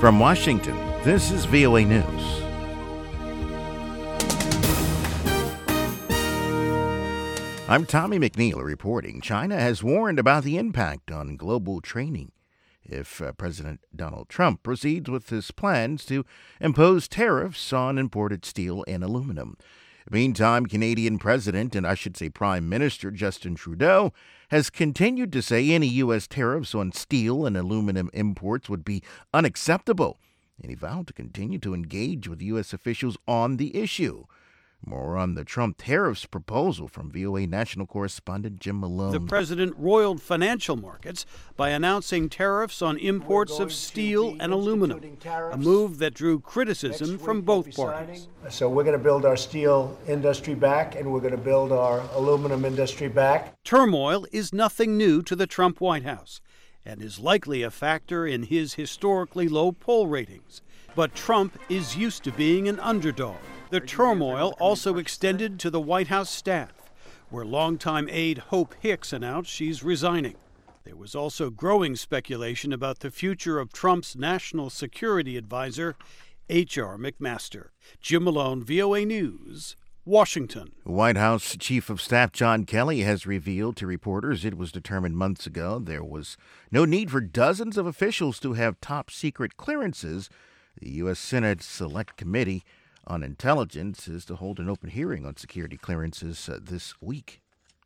From Washington, this is VOA News. I'm Tommy McNeil reporting. China has warned about the impact on global trading if President Donald Trump proceeds with his plans to impose tariffs on imported steel and aluminum. Meantime, Canadian President, and I should say Prime Minister Justin Trudeau, has continued to say any U.S. tariffs on steel and aluminum imports would be unacceptable, and he vowed to continue to engage with U.S. officials on the issue. More on the Trump tariffs proposal from VOA national correspondent Jim Malone. The president roiled financial markets by announcing tariffs on imports of steel and aluminum, a move that drew criticism from both parties. So we're going to build our steel industry back, and we're going to build our aluminum industry back. Turmoil is nothing new to the Trump White House and is likely a factor in his historically low poll ratings. But Trump is used to being an underdog. The turmoil also extended to the White House staff, where longtime aide Hope Hicks announced she's resigning. There was also growing speculation about the future of Trump's national security advisor, H.R. McMaster. Jim Malone, VOA News, Washington. White House Chief of Staff John Kelly has revealed to reporters it was determined months ago there was no need for dozens of officials to have top-secret clearances. The U.S. Senate Select Committee on Intelligence is to hold an open hearing on security clearances this week.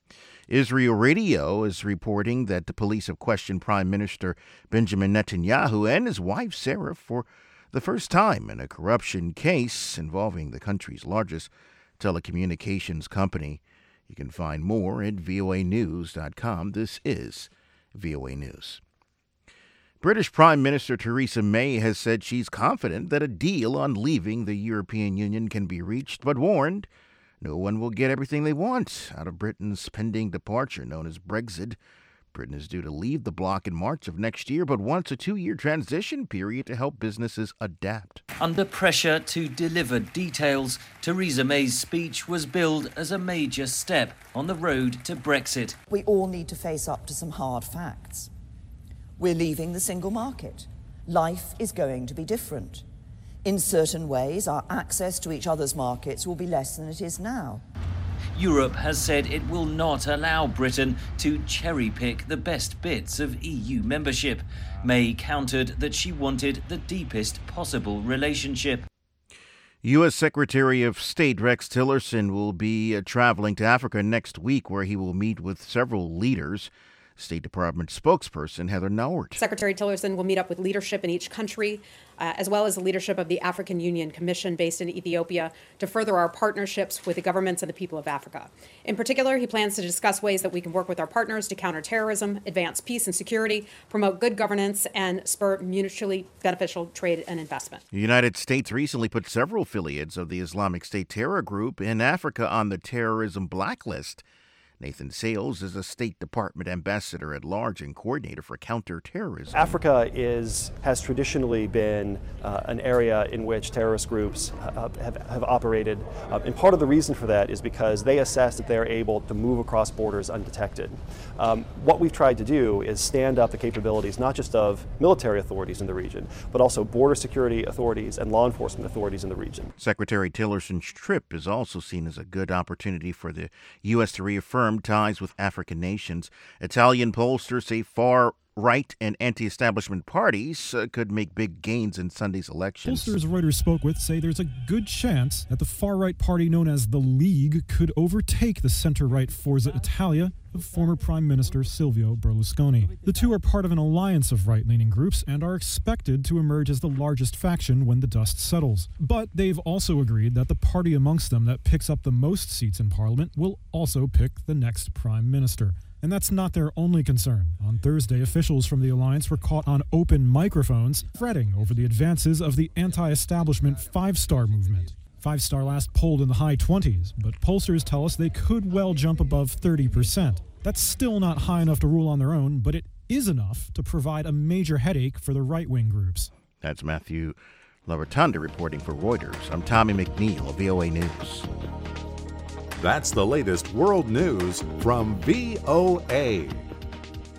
Israel Radio is reporting that the police have questioned Prime Minister Benjamin Netanyahu and his wife Sarah for the first time in a corruption case involving the country's largest telecommunications company. You can find more at voanews.com. This is VOA News. British Prime Minister Theresa May has said she's confident that a deal on leaving the European Union can be reached, but warned no one will get everything they want out of Britain's pending departure, known as Brexit. Britain is due to leave the bloc in March of next year, but wants a 2-year transition period to help businesses adapt. Under pressure to deliver details, Theresa May's speech was billed as a major step on the road to Brexit. We all need to face up to some hard facts. We're leaving the single market. Life is going to be different. In certain ways, our access to each other's markets will be less than it is now. Europe has said it will not allow Britain to cherry-pick the best bits of EU membership. May countered that she wanted the deepest possible relationship. U.S. Secretary of State Rex Tillerson will be traveling to Africa next week, where he will meet with several leaders. State Department spokesperson Heather Nauert. Secretary Tillerson will meet up with leadership in each country, as well as the leadership of the African Union Commission based in Ethiopia, to further our partnerships with the governments and the people of Africa. In particular, he plans to discuss ways that we can work with our partners to counter terrorism, advance peace and security, promote good governance, and spur mutually beneficial trade and investment. The United States recently put several affiliates of the Islamic State terror group in Africa on the terrorism blacklist. Nathan Sales is a State Department ambassador at large and coordinator for counterterrorism. Africa has traditionally been an area in which terrorist groups have operated. And part of the reason for that is because they assess that they're able to move across borders undetected. What we've tried to do is stand up the capabilities not just of military authorities in the region, but also border security authorities and law enforcement authorities in the region. Secretary Tillerson's trip is also seen as a good opportunity for the U.S. to reaffirm ties with African nations. Italian pollsters say far-right and anti-establishment parties could make big gains in Sunday's elections. Pollsters Reuters spoke with say there's a good chance that the far-right party known as the League could overtake the center-right Forza Italia of former Prime Minister Silvio Berlusconi. The two are part of an alliance of right-leaning groups and are expected to emerge as the largest faction when the dust settles. But they've also agreed that the party amongst them that picks up the most seats in Parliament will also pick the next Prime Minister. And that's not their only concern. On Thursday, officials from the alliance were caught on open microphones, fretting over the advances of the anti-establishment Five Star movement. Five Star last polled in the high 20s, but pollsters tell us they could well jump above 30%. That's still not high enough to rule on their own, but it is enough to provide a major headache for the right-wing groups. That's Matthew LaRotunda reporting for Reuters. I'm Tommy McNeil, VOA News. That's the latest world news from VOA.